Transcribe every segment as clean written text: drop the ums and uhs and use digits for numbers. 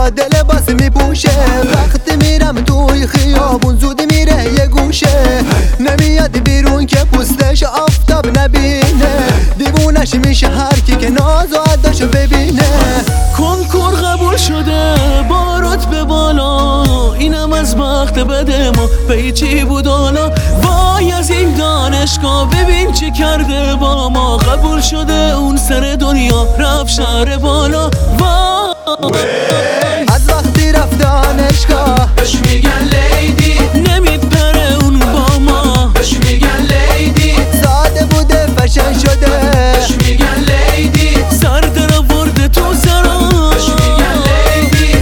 ساده لباس میپوشه. وقتی میرم توی خیابون زود میره یه گوشه، نمیاد بیرون که پوستش آفتاب نبینه. دیوونش میشه هر کی که ناز و عداشو ببینه. کنکور قبول شده با رتبه بالا، اینم از بخت بده ما پیچی بود حالا. وای از این دانشگاه ببین چی کرده با ما، قبول شده اون سر دنیا رفت شهر بالا. از وقتی رفت دانشگاه بهش میگن لیدی، نمیپره اون با ما بهش میگن لیدی. ساده بوده فشن شده بهش میگن لیدی، سر در آورده تو سرا بهش میگن لیدی.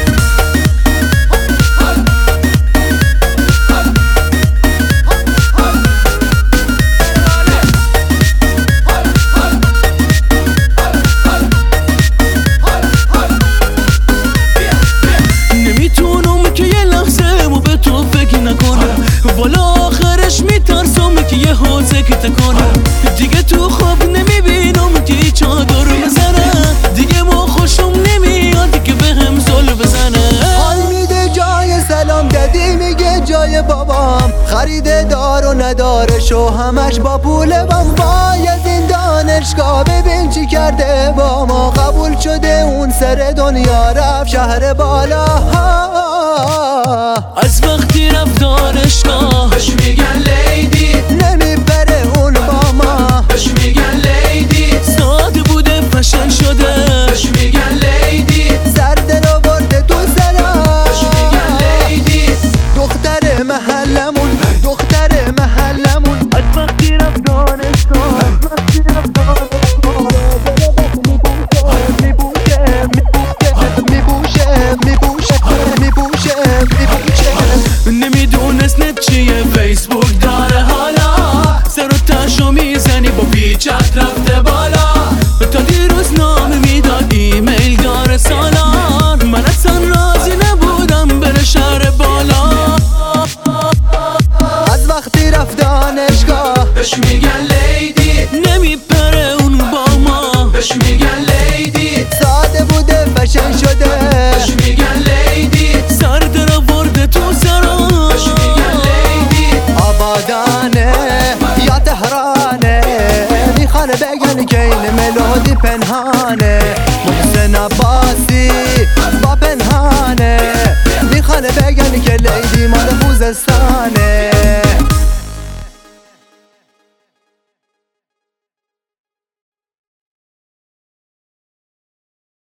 نمیتونم که یه لحظه مو به تو فکر نکنم، والا آخرش میترسم که یه حوزه که تکنم. دیگه تو خواب نمیبینم که چادر بزنه، دیگه ما خوشم نمیاد که به هم زل بزنه. حال میده جای سلام دادی میگه جای بابام، خریده دار و نداره شو همش با پول بام. وای از این دانشگاه ببین چی کرده با ما، قبول شده اون سر دنیا رفت شهر بالا. از وقتی رفت دانشگاه بهش میگن لیدی، نمیبره اون با ما بهش میگن لیدی. ساده بوده فشن شده بهش میگن لیدی، سر دل آورده تو سرا بهش میگن لیدی. دختر محلمون دختر محلمون. از وقتی رفت دانشگاه نمیدونست نت چیه، فیسبوک داره حالا، سر و تشو میزنی با پیچت رفته بالا. تا دیروز نام میداد ایمیل داره سالان، من اصلا راضی نبودم بره شهر بالا. از وقتی رفت دانشگاه بهش میگن لیدی، نمیپره اون با ما بهش میگن لیدی. ساده بوده فشن شده بهش میگن لیدی، سر در آورده تو سرا بهش میگن لیدی. آبادانه یا تهرانه، میخوان بگن که این ملودی پنهانه. محسن عباسی با پنهانه، میخوان بگن که لیدی مال خوزستانه.